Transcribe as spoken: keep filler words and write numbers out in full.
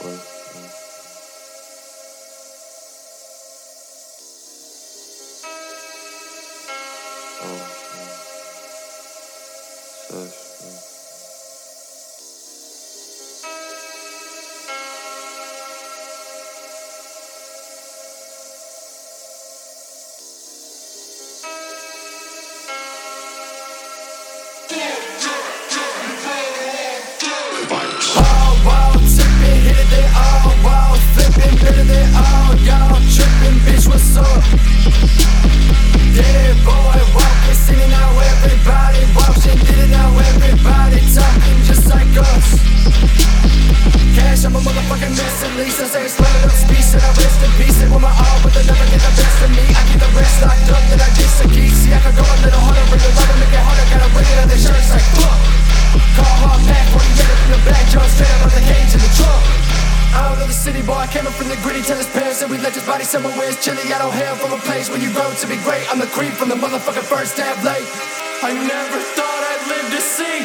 ouais. Oh, ouais. Sache, ouais. Bitch, what's up? Yeah, boy, walking, singing, now everybody watching. Did it, now everybody talking just like us. Cash, I'm a motherfucking mess at least. I say it's loaded up speech, and I rest in peace. And with my all, but they never get the best of me. I keep the rest locked up, then I get some keys. See, I could go a little harder, bring the rubber, make it harder. Gotta bring it on their shirts like fuck. Call hard back, forty-eight up in the back, jump straight out of the cage in the trunk. I don't know the city, boy, I came up from the gritty. Tell his parents that we left his body somewhere where it's chilly. I don't hail from a place where you grow to be great. I'm the creep from the motherfucking first dab late. I never thought I'd live to see